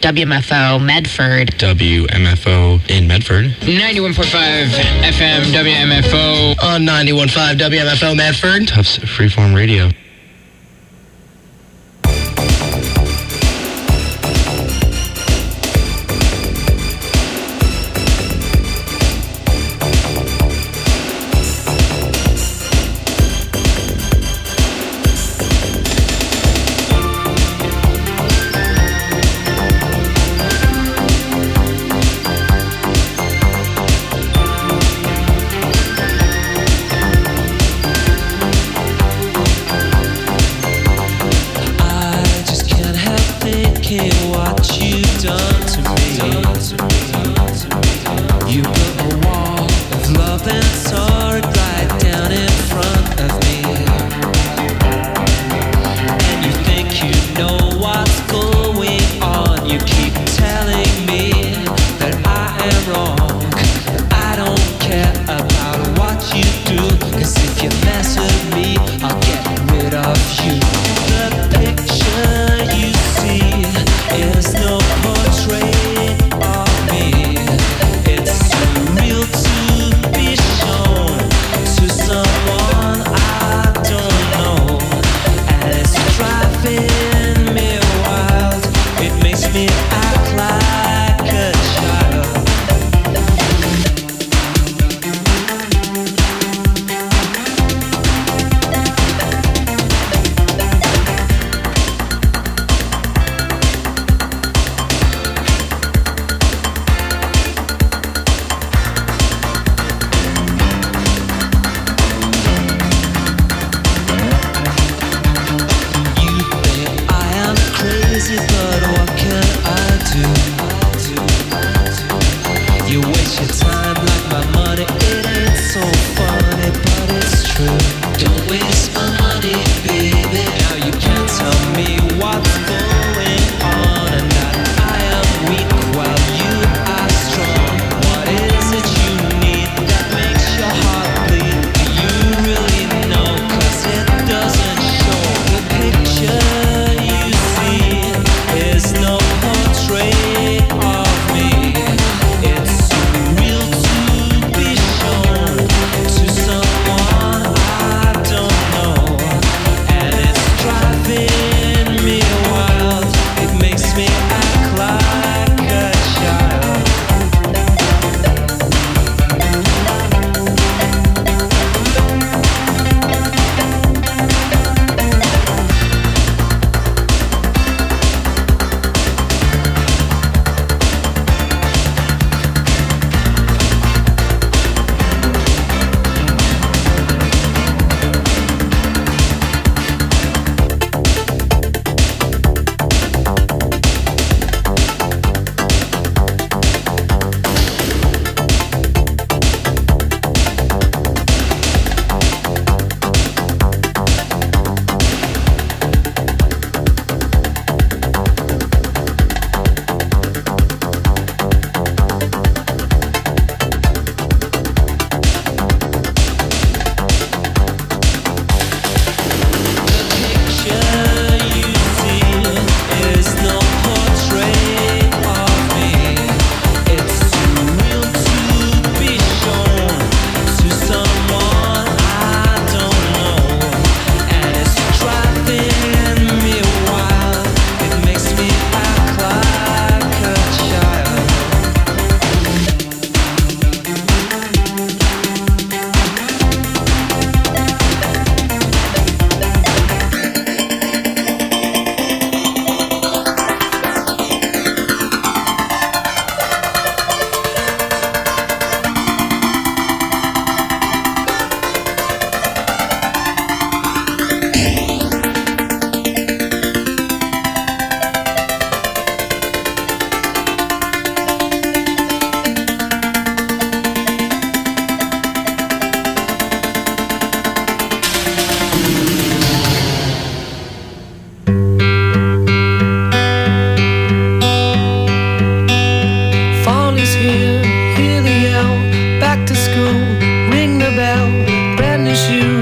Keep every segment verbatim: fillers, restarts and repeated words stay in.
W M F O Medford. W M F O in Medford. ninety-one point five F M W M F O. On ninety-one point five W M F O Medford. Tufts Freeform Radio.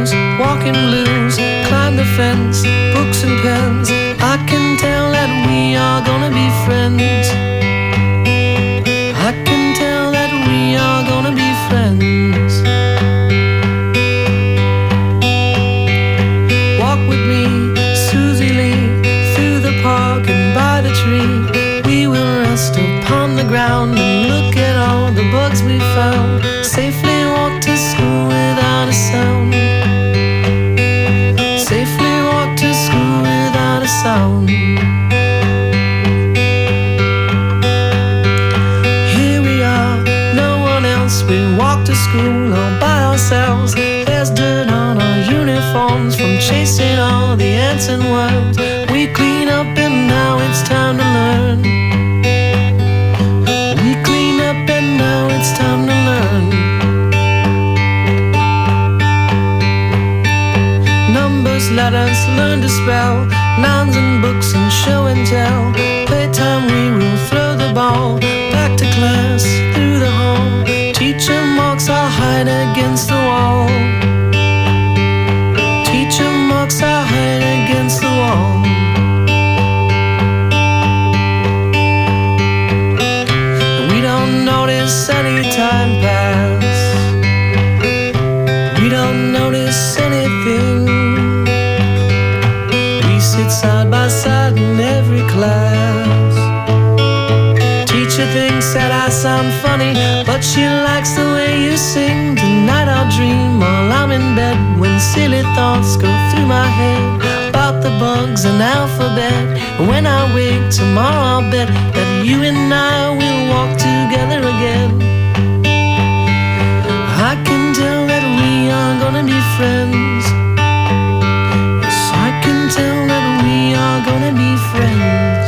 walking blues, climb the fence, books and pens. I can tell that we we are gonna be friends. I can tell that we are gonna be friends. Walk with me, Susie Lee, through the park and by the tree. We will rest upon the ground and look at all the bugs we found. Safely walk to school without a sound. Safely walk to school without a sound. Here we are, no one else. We walk to school all by ourselves. There's dirt on our uniforms from chasing all the ants and worms. We clean up and now it's time to learn. We clean up and now it's time to learn. Numbers, letters, learn to spell, nouns and books and show and tell. Playtime we will throw the ball back to class through the hall. Teacher marks our hide against the wall. Teacher marks our hide against the wall. We don't notice any time pass. We don't notice anything. We sit side by side in every class. Teacher thinks that I sound funny, but she likes the way you sing. Tonight I'll dream while I'm in bed, when silly thoughts go through my head about the bugs and alphabet. And when I wake tomorrow I'll bet that you and I will walk together again. I can tell that we are gonna be friends. Yes, I can tell that we are gonna be friends.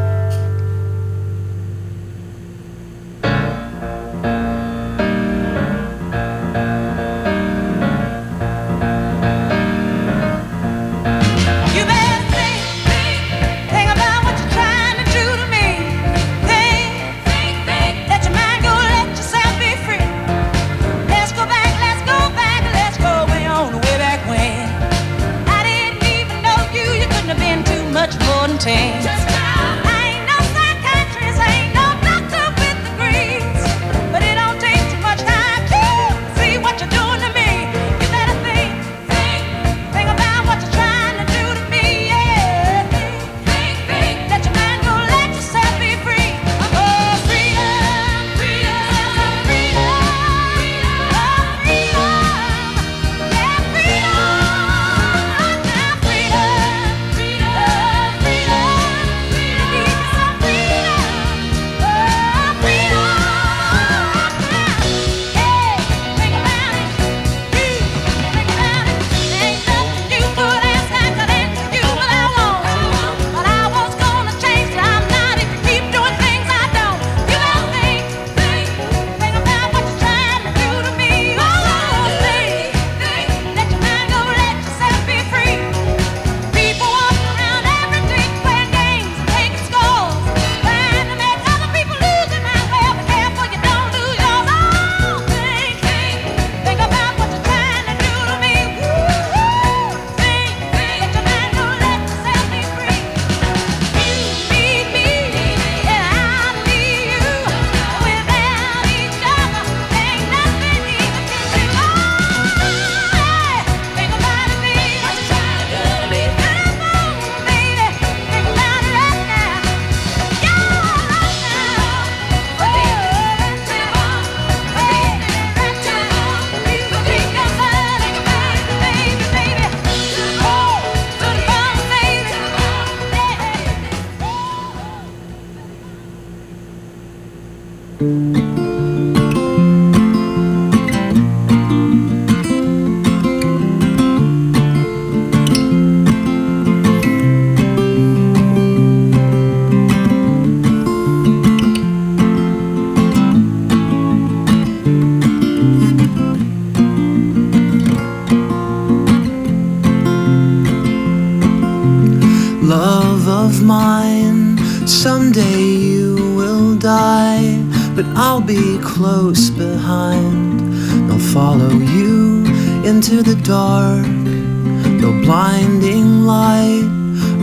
Love of mine, someday you will die, but I'll be close behind. I'll follow you into the dark, no blinding light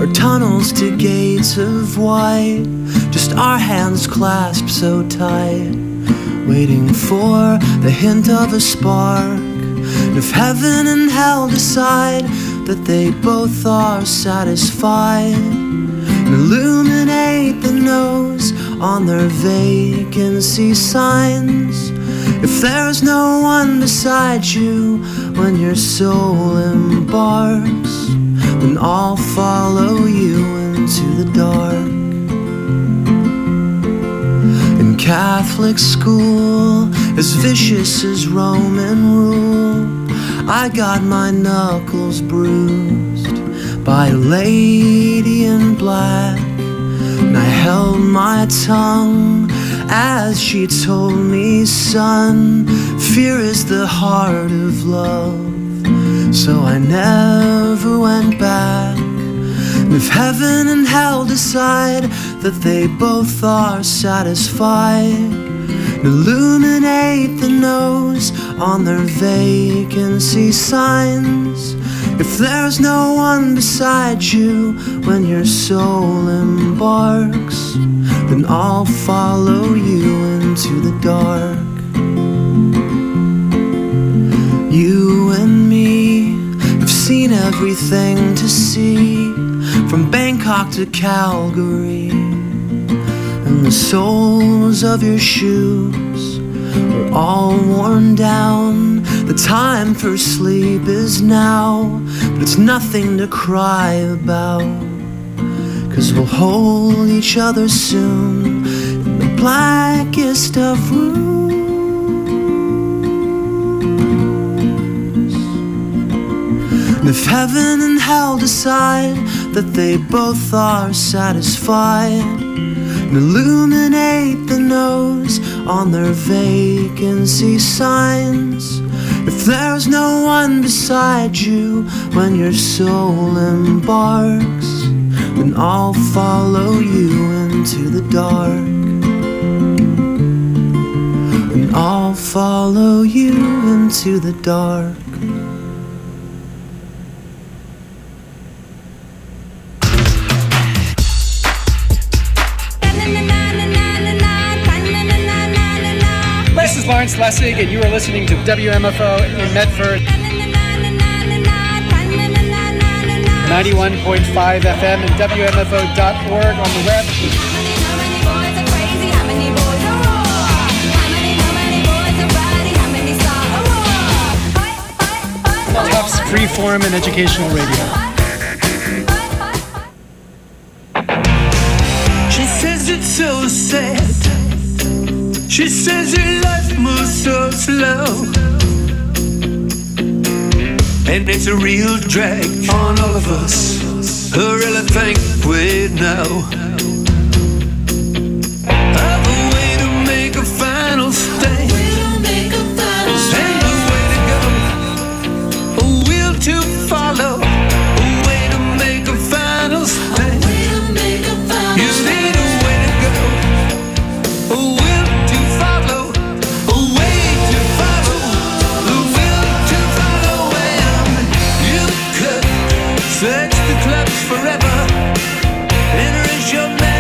or tunnels to gates of white, just our hands clasped so tight, waiting for the hint of a spark. And if heaven and hell decide that they both are satisfied, and illuminate the nose on their vacancy signs, if there's no one beside you when your soul embarks, then I'll follow you into the dark. In Catholic school, as vicious as Roman rule, I got my knuckles bruised by a lady in black, and I held my tongue as she told me, son, fear is the heart of love. So I never went back. And if heaven and hell decide that they both are satisfied, and illuminate the nose on their vacancy signs, if there's no one beside you when your soul embarks, then I'll follow you into the dark. You and me have seen everything to see, from Bangkok to Calgary, and the soles of your shoes are all worn down. The time for sleep is now, but it's nothing to cry about, 'cause we'll hold each other soon in the blackest of rooms. And if heaven and hell decide that they both are satisfied, and illuminate the nose on their vacancy signs, if there's no one beside you when your soul embarks, then I'll follow you into the dark. And I'll follow you into the dark. This is Lawrence Lessig, and you are listening to W M F O in Medford. ninety-one point five F M and W M F O dot org on the web. Tufts Freeform and Educational Radio. She says it's so sad. She says your life moves so slow, and it's a real drag on all of us who really think we know of a way to make a final stand, and a way to go, a will to follow, a way to make a final stand. You need a way to go, a will to follow, a way to follow, the will to follow. And you could search the clubs forever and erase your memory.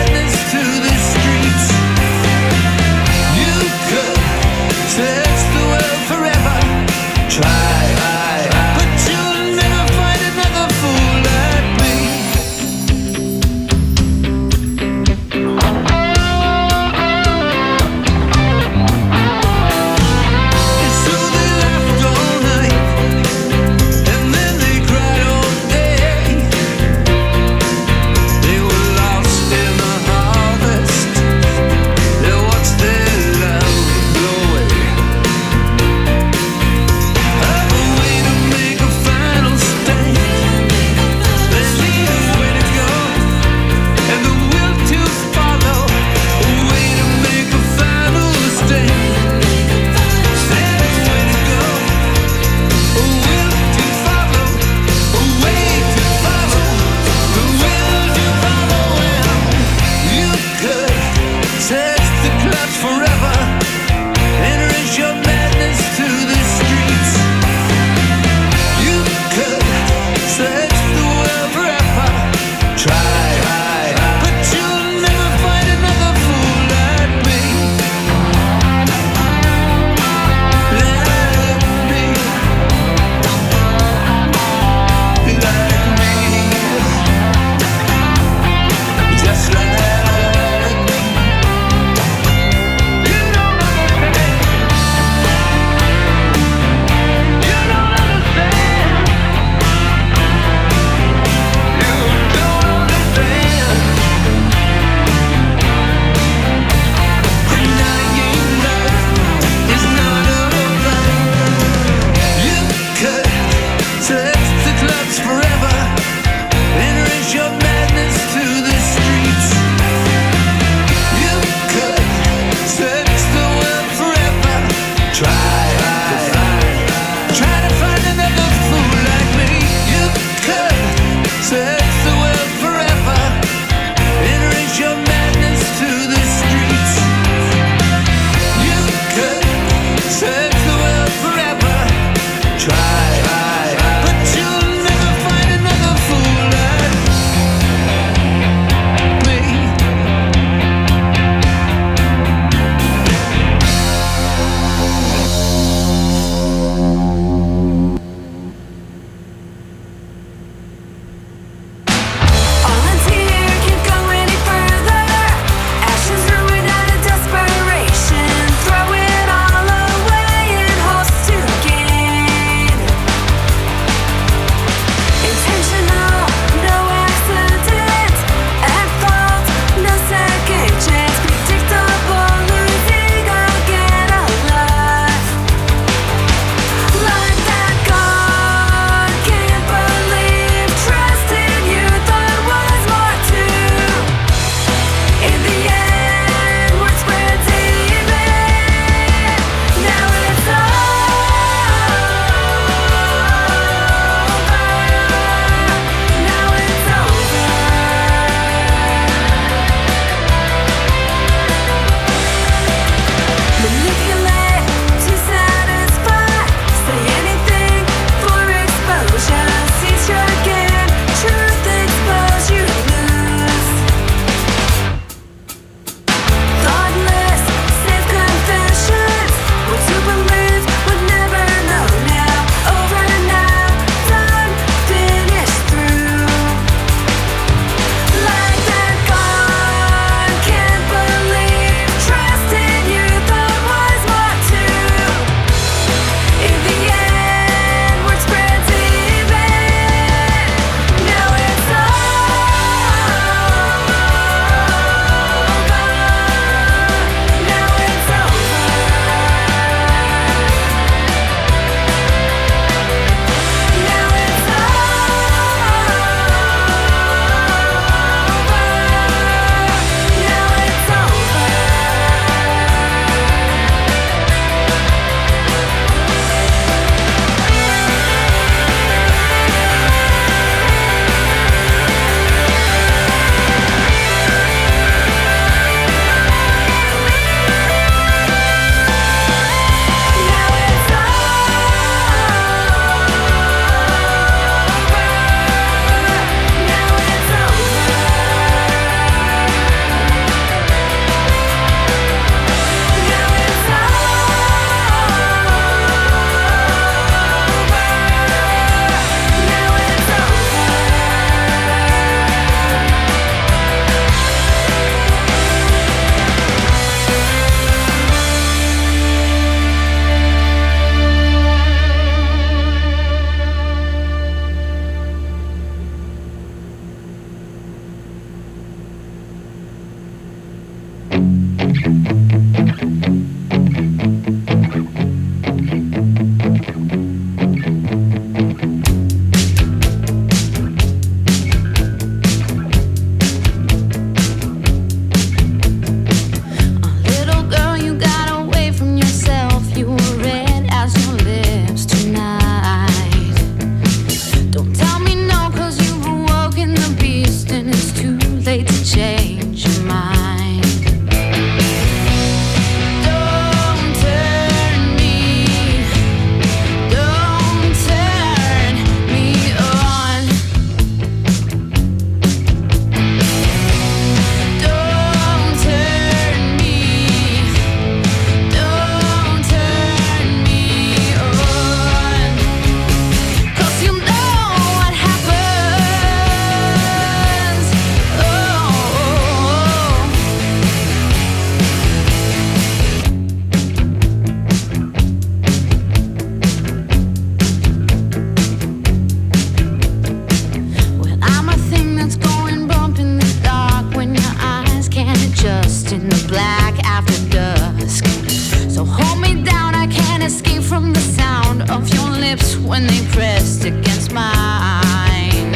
against mine.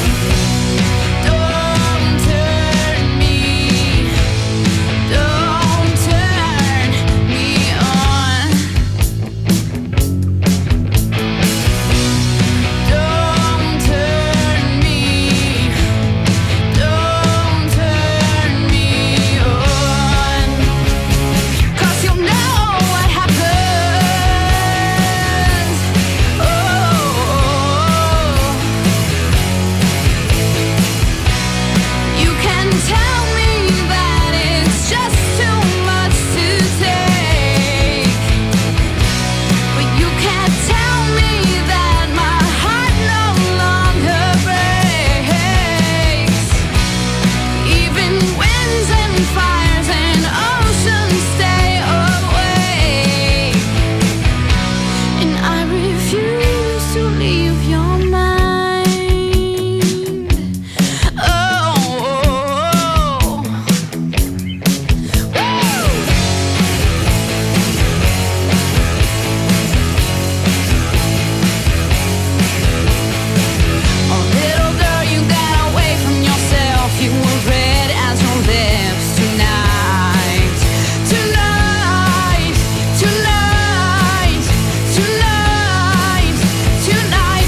Don't turn me, don't turn me on. Don't turn me, don't turn me on. 'Cause you'll know what happens. You can tell me that it's just too much to take, but you can't tell me that my heart no longer breaks. Even winds and fires and oceans stay awake, and I refuse to leave your mind. Oh, woo! Oh, little girl, you got away from yourself. You were red as your lips tonight. Tonight, tonight, tonight, tonight.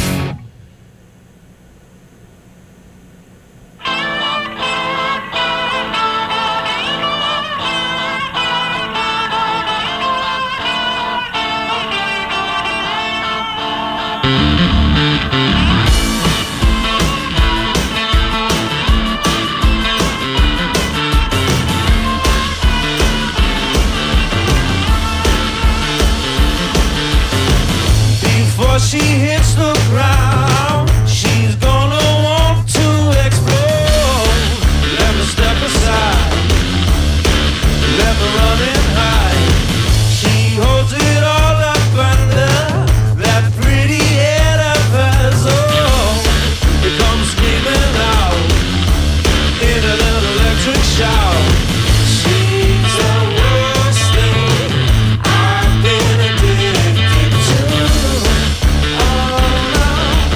Before she hits the ground, she's gonna want to explode. Let me step aside, let me run and hide. She holds it all up under that pretty head of hers. Oh, it comes screaming out in a little electric shout. She's the worst thing I've been addicted to. Oh no.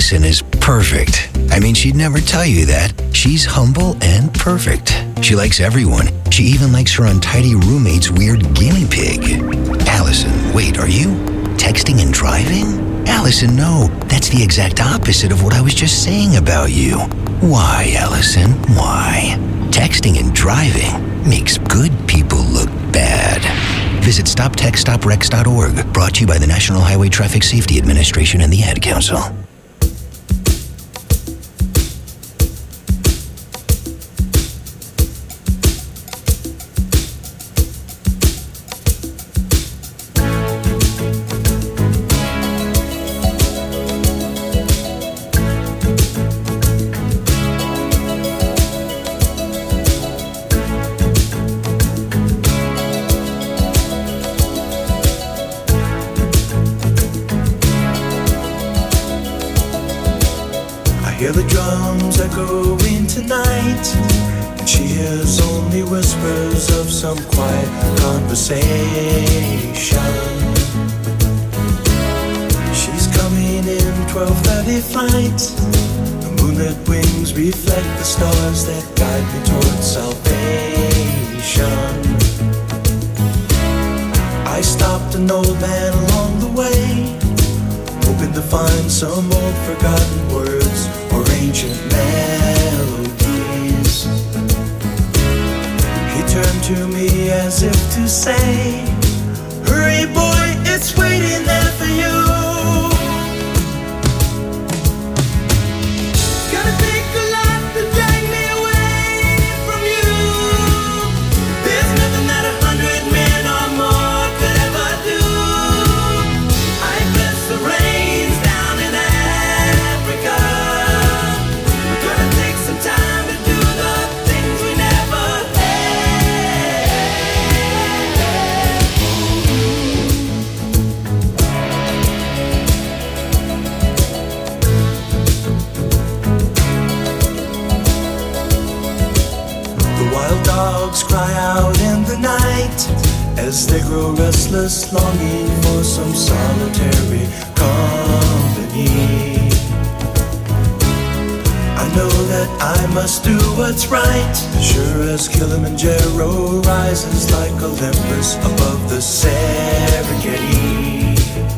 Allison is perfect. I mean, she'd never tell you that. She's humble and perfect. She likes everyone. She even likes her untidy roommate's weird guinea pig. Allison, wait, are you texting and driving? Allison, no. That's the exact opposite of what I was just saying about you. Why, Allison? Why? Texting and driving makes good people look bad. Visit stop text stop wrecks dot org, brought to you by the National Highway Traffic Safety Administration and the Ad Council. Hear the drums echoing tonight, and she hears only whispers of some quiet conversation. She's coming in twelve thirty flight. The moonlit wings reflect the stars that guide me towards salvation. I stopped an old man along the way, hoping to find some old forgotten words or ancient melodies. He turned to me as if to say, hurry boy, it's waiting there for you. It's gonna take a lot to drag me away from you. There's nothing that a hundred men or more could ever do. I bless the rains down in Africa. We're gonna take some time to do the things we never The wild dogs cry out in the night as they grow restless, longing for some solitary company. I know that I must do what's right, sure as Kilimanjaro rises like Olympus above the Serengeti.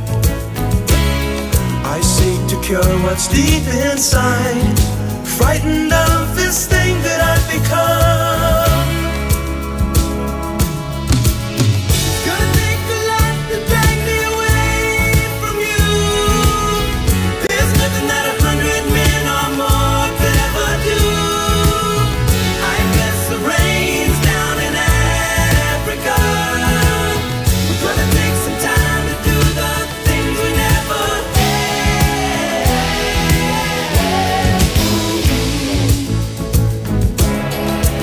I seek to cure what's deep inside, frightened of this thing that I've become. It's gonna take a lot to drag me away from you. There's nothing that a hundred men or more could ever do. I bless the rains down in Africa. We're gonna take some time to do the things we never had.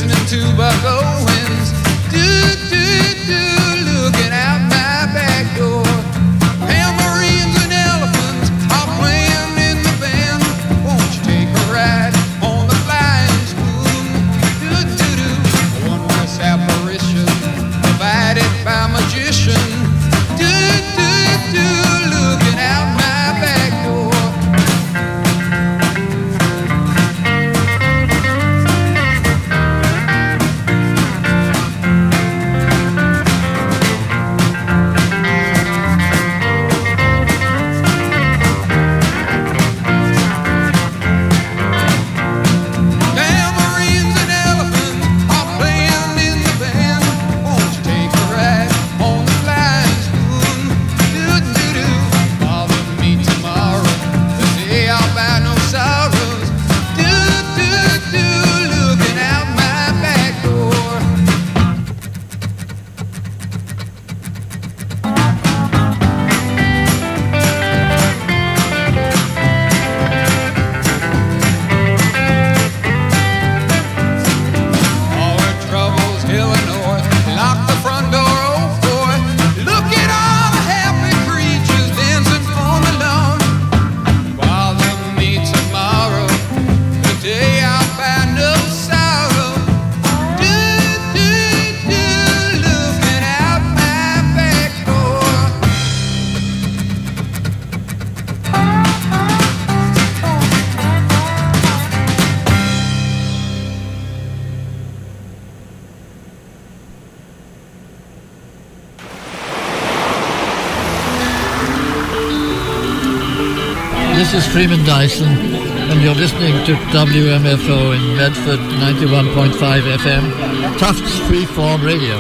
listening to Buck Owens. Do, do, do, looking out my back door. Tambourines and elephants are playing in the band. Won't you take a ride on the flying spoon? Do, do, do, a wondrous apparition provided by magician. Do, do, do, looking out my back door. Tambourines and elephants are playing in the band. Won't you take a ride on the flying spoon? Do, do, do, bother me tomorrow, the day I'll buy no sorrows. Do, do, do, looking out my back door. All her troubles till the north, lock the front door, oh boy. Look at all the happy creatures dancing on the lawn. Bother me tomorrow, the day I'll find no sorrow. Do, do, do, looking out my back door. This is Freeman Dyson, and you're listening to W M F O in Medford, ninety-one point five F M, Tufts Freeform Radio.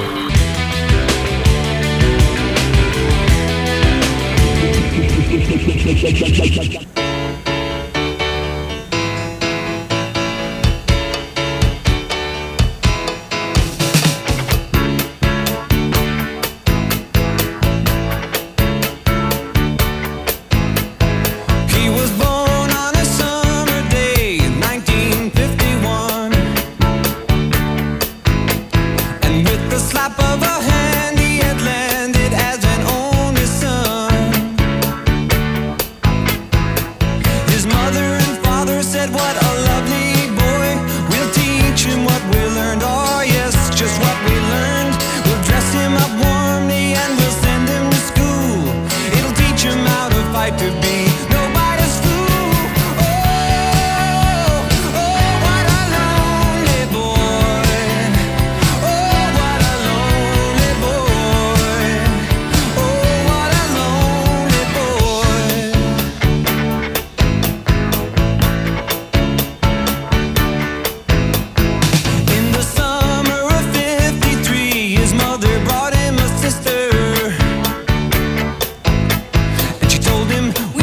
He was born on a summer day in nineteen fifty-one, and with the slap of a hand he had landed as an only son. His mother and father said, "What a lovely boy, we'll teach him what we learned." Oh yes, just what we learned. We'll dress him up warmly and we'll send him to school. It'll teach him how to fight to be nobody's fool. Oh, oh, what a lonely boy. Oh, what a lonely boy. Oh, what a lonely boy. In the summer of fifty-three, his mother brought him a sister, and she told him, "We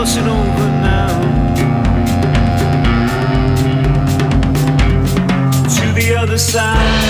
crossing over now to the other side.